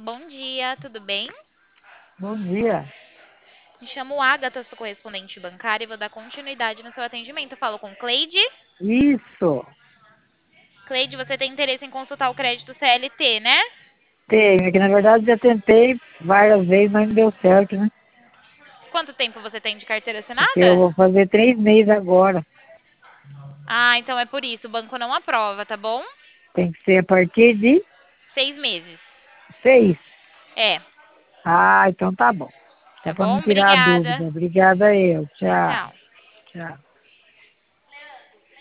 Bom dia, tudo bem? Bom dia. Me chamo Agatha, sou correspondente bancária e vou dar continuidade no seu atendimento. Eu falo com Cleide. Isso, Cleide, você tem interesse em consultar o crédito CLT, né? tenho. É que na verdade já tentei várias vezes, mas não deu certo, né? Quanto tempo você tem de carteira Porque eu assinada? vou fazer 3 meses agora. Ah, então é por isso, o banco não aprova, tá bom? Tem que ser a partir de 6 meses. 6. É, Ah, então tá bom. Só tá para não bom? tirar a Obrigada. dúvida. Obrigada eu. Tchau. Tchau. Tchau.